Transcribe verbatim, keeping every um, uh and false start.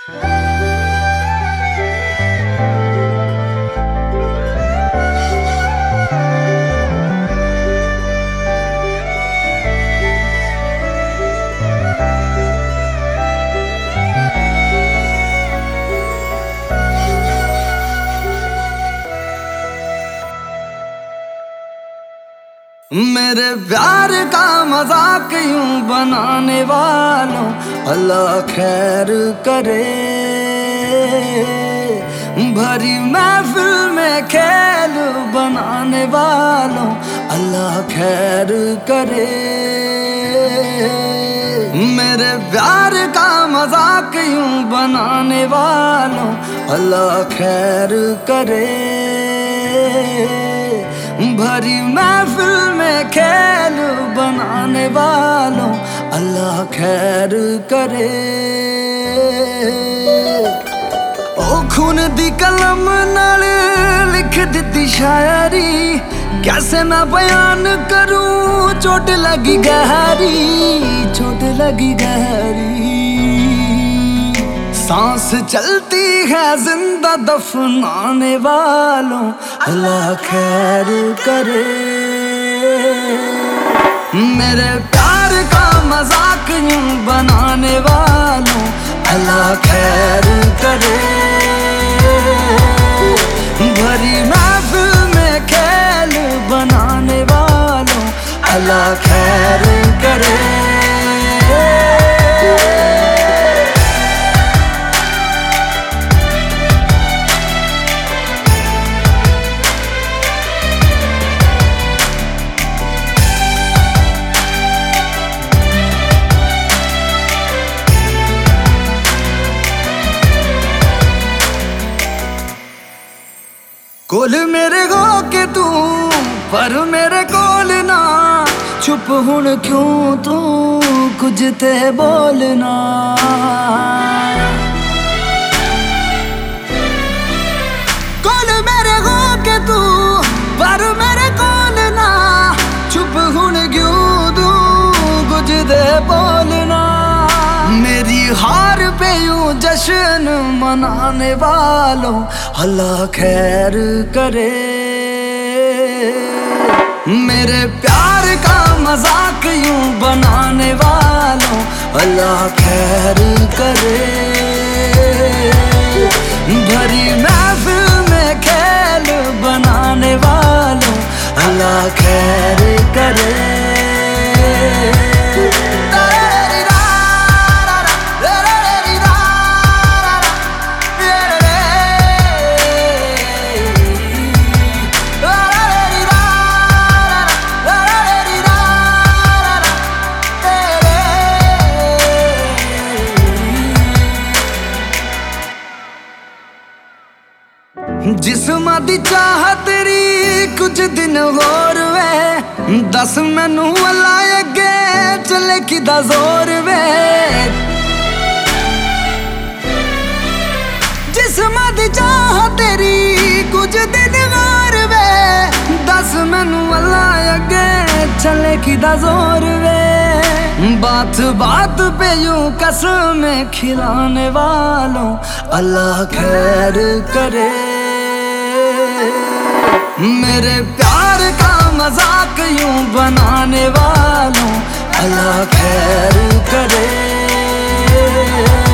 मेरे प्यार का मजाक यूं बनाने वालों अल्लाह खैर करे। भरी महफिल में खेल बनाने वालों अल्लाह खैर करे। मेरे प्यार का मजाक यूं बनाने वालों अल्लाह खैर करे। भरी महफिल में खेल बनाने वालों अल्लाह खैर करे। ओ खून दी कलम नाल लिख दी शायरी, कैसे मैं बयान करूं चोट लगी गहरी, चोट लगी गहरी। सांस चलती है जिंदा दफनाने वालों अल्लाह खैर करे। मेरे प्यार का मजाक यूं बनाने वालों अल्लाह खैर करे। भरी महफिल में खेल बनाने वालों अल्लाह खैर करे। कोल मेरे हो के तू पर मेरे कोल ना, चुप हुण क्यों तू कुछ ते बोलना। कोल मेरे हो के तू पर मेरे कोल ना, चुप हुण क्यों तू कुछ ते बोलना। मेरी हार पे यूं जश्न मनाने वालों अल्लाह खैर करे। मेरे प्यार का मजाक यूं बनाने वालों अल्लाह खैर करे। भरी महफिल में खेल बनाने वालों अल्लाह खैर करे। जिस्म दी चाह तेरी कुछ दिन होर वे, दस मैनू अल्लाह अगे चले किदा जोर वे। जिस्म दी चाह तेरी कुछ दिन होर वे, दस मैनू अल्लाह अगे चले किदा जोर वे। बात बात पे यूं कसम खिलाने वालों अल्लाह खैर करे। मेरे प्यार का मजाक यूं बनाने वालों अल्लाह खैर करे।